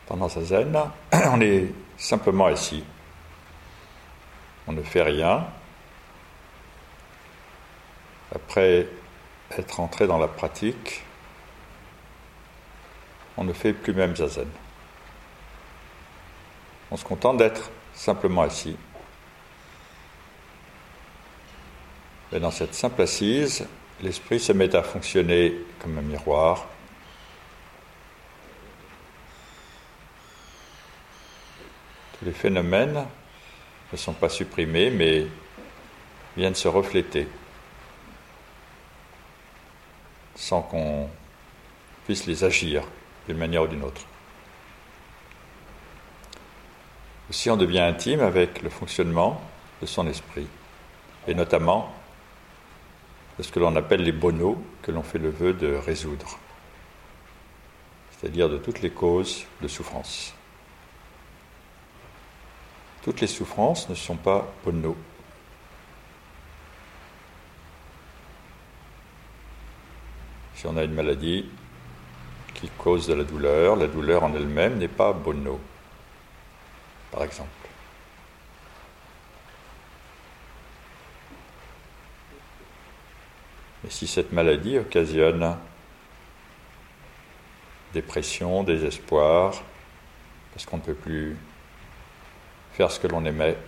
Pendant Zazen, on est simplement assis. On ne fait rien. Après être entré dans la pratique, on ne fait plus même Zazen. On se contente d'être simplement assis. Et dans cette simple assise, l'esprit se met à fonctionner comme un miroir. Tous les phénomènes ne sont pas supprimés, mais viennent se refléter, sans qu'on puisse les agir d'une manière ou d'une autre. Aussi, on devient intime avec le fonctionnement de son esprit, et notamment de ce que l'on appelle les bonneaux, que l'on fait le vœu de résoudre, c'est-à-dire de toutes les causes de souffrance. Toutes les souffrances ne sont pas bonneaux. Si on a une maladie qui cause de la douleur en elle-même n'est pas bonneau, par exemple. Mais si cette maladie occasionne dépression, désespoir, parce qu'on ne peut plus faire ce que l'on aimait,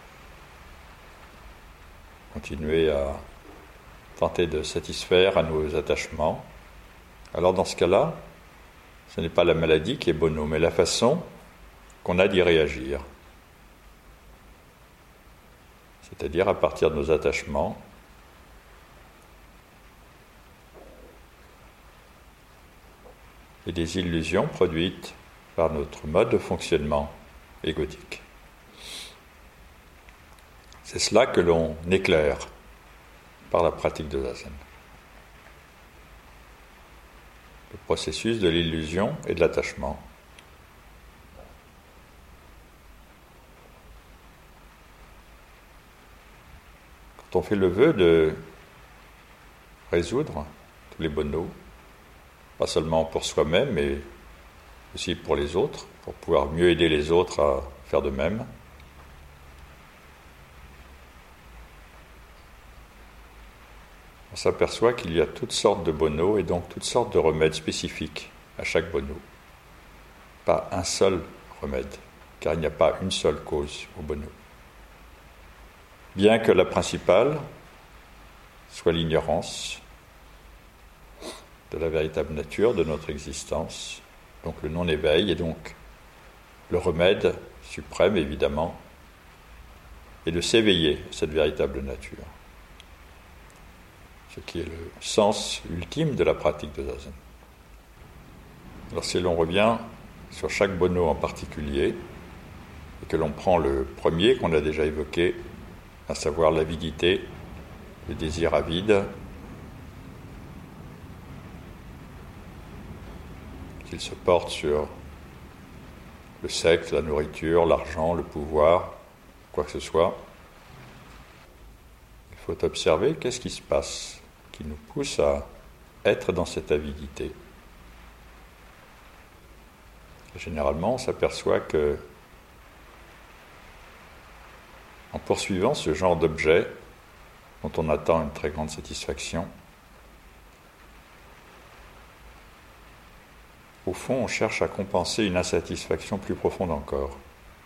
continuer à tenter de satisfaire à nos attachements, alors dans ce cas-là, ce n'est pas la maladie qui est bonneau, mais la façon qu'on a d'y réagir. C'est-à-dire à partir de nos attachements, et des illusions produites par notre mode de fonctionnement égotique. C'est cela que l'on éclaire par la pratique de Zazen. Le processus de l'illusion et de l'attachement. Quand on fait le vœu de résoudre tous les bonneaux, pas seulement pour soi-même, mais aussi pour les autres, pour pouvoir mieux aider les autres à faire de même, on s'aperçoit qu'il y a toutes sortes de bonneaux et donc toutes sortes de remèdes spécifiques à chaque bonneau. Pas un seul remède, car il n'y a pas une seule cause au bonneau. Bien que la principale soit l'ignorance de la véritable nature de notre existence, donc le non-éveil, et donc le remède suprême, évidemment, est de s'éveiller à cette véritable nature. Ce qui est le sens ultime de la pratique de Zazen. Alors si l'on revient sur chaque bonneau en particulier, et que l'on prend le premier qu'on a déjà évoqué, à savoir l'avidité, le désir avide, qu'il se porte sur le sexe, la nourriture, l'argent, le pouvoir, quoi que ce soit, il faut observer qu'est-ce qui se passe, qui nous pousse à être dans cette avidité. Et généralement, on s'aperçoit que, en poursuivant ce genre d'objet, dont on attend une très grande satisfaction, au fond, on cherche à compenser une insatisfaction plus profonde encore.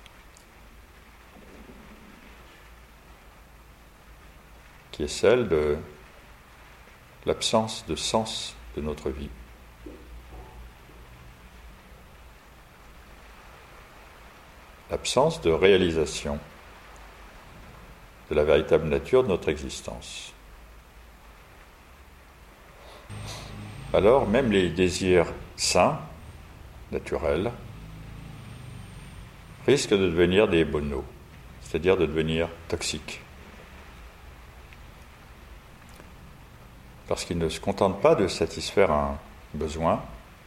Qui est celle de l'absence de sens de notre vie. L'absence de réalisation de la véritable nature de notre existence. Alors, même les désirs sains, naturels, risquent de devenir des bonneaux, c'est-à-dire de devenir toxiques. Parce qu'ils ne se contentent pas de satisfaire un besoin,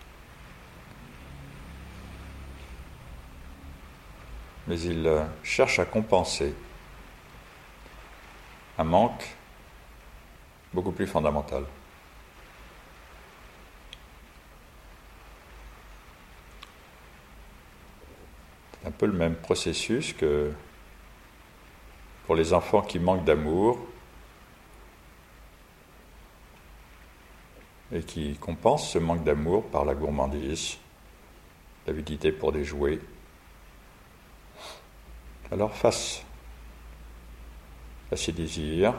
mais ils cherchent à compenser un manque beaucoup plus fondamental. un peu le même processus que pour les enfants qui manquent d'amour et qui compensent ce manque d'amour par la gourmandise, l'avidité pour des jouets. Alors face à ces désirs,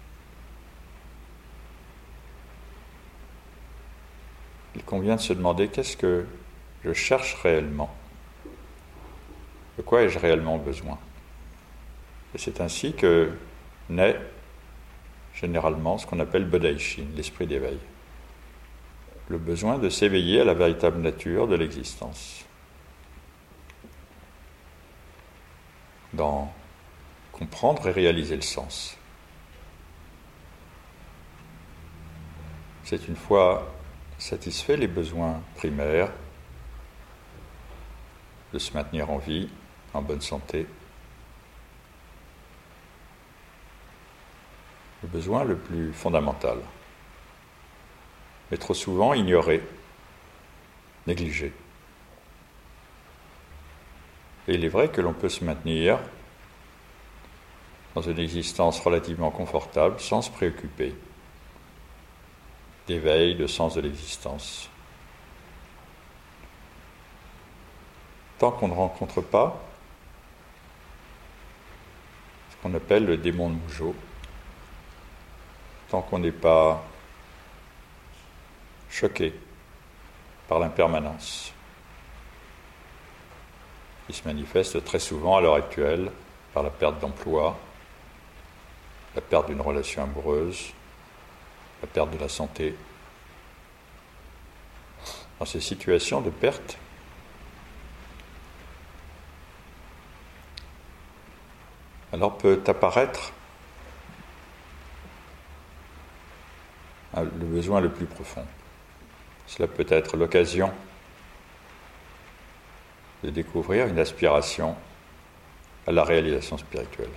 il convient de se demander qu'est-ce que je cherche réellement, de quoi ai-je réellement besoin. Et c'est ainsi que naît généralement ce qu'on appelle Buddhaishin, l'esprit d'éveil. Le besoin de s'éveiller à la véritable nature de l'existence. D'en comprendre et réaliser le sens. C'est une fois satisfait les besoins primaires de se maintenir en vie, en bonne santé, le besoin le plus fondamental, mais trop souvent ignoré, négligé. Et il est vrai que l'on peut se maintenir dans une existence relativement confortable sans se préoccuper d'éveil, de sens de l'existence. Tant qu'on ne rencontre pas ce qu'on appelle le démon de Moujo, tant qu'on n'est pas choqué par l'impermanence, qui se manifeste très souvent à l'heure actuelle par la perte d'emploi, la perte d'une relation amoureuse, la perte de la santé. Dans ces situations de perte, alors peut apparaître le besoin le plus profond. Cela peut être l'occasion de découvrir une aspiration à la réalisation spirituelle.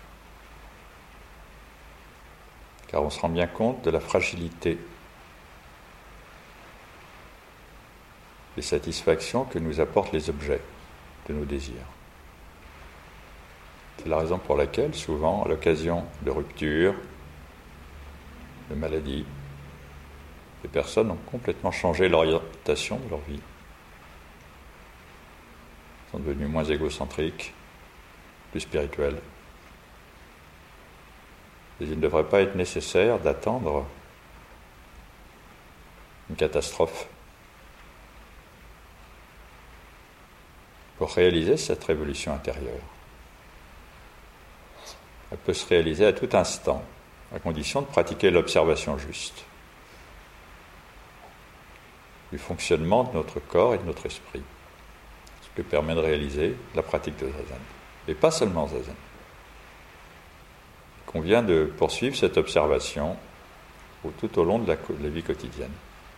Car on se rend bien compte de la fragilité des satisfactions que nous apportent les objets de nos désirs. C'est la raison pour laquelle, souvent, à l'occasion de ruptures, de maladies, les personnes ont complètement changé l'orientation de leur vie. Ils sont devenus moins égocentriques, plus spirituels. Et il ne devrait pas être nécessaire d'attendre une catastrophe pour réaliser cette révolution intérieure. Elle peut se réaliser à tout instant, à condition de pratiquer l'observation juste du fonctionnement de notre corps et de notre esprit, ce que permet de réaliser la pratique de Zazen. Et pas seulement Zazen. Il convient de poursuivre cette observation tout au long de la vie quotidienne.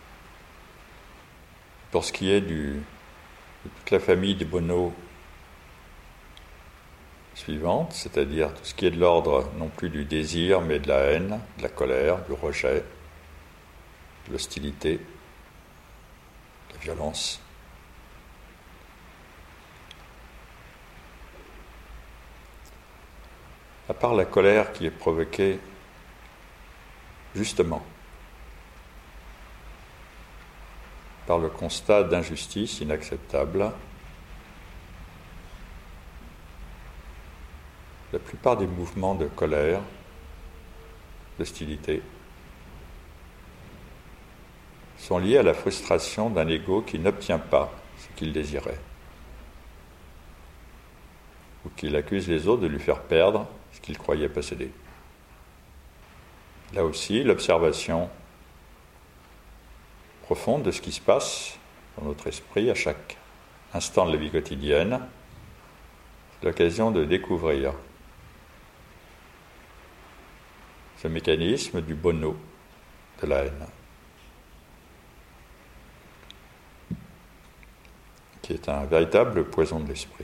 Pour ce qui est de toute la famille des Bono suivante, c'est-à-dire tout ce qui est de l'ordre non plus du désir, mais de la haine, de la colère, du rejet, de l'hostilité, de la violence. À part la colère qui est provoquée justement par le constat d'injustice inacceptable, la plupart des mouvements de colère, d'hostilité, sont liés à la frustration d'un ego qui n'obtient pas ce qu'il désirait, ou qu'il accuse les autres de lui faire perdre ce qu'il croyait posséder. Là aussi, l'observation profonde de ce qui se passe dans notre esprit à chaque instant de la vie quotidienne, c'est l'occasion de découvrir ce mécanisme du bono, de la haine, qui est un véritable poison de l'esprit.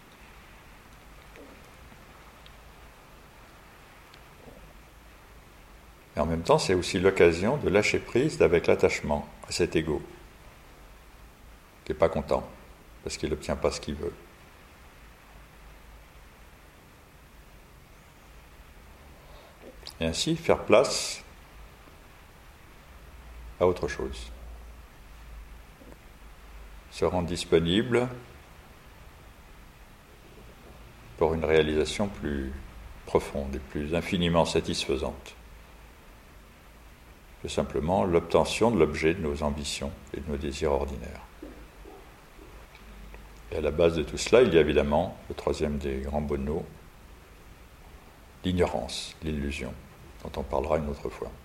Et en même temps, c'est aussi l'occasion de lâcher prise avec l'attachement à cet ego, qui n'est pas content, parce qu'il n'obtient pas ce qu'il veut. et ainsi faire place à autre chose. Se rendre disponible pour une réalisation plus profonde et plus infiniment satisfaisante que simplement l'obtention de l'objet de nos ambitions et de nos désirs ordinaires. Et à la base de tout cela, il y a évidemment le troisième des grands bonneaux, l'ignorance, l'illusion, dont on parlera une autre fois.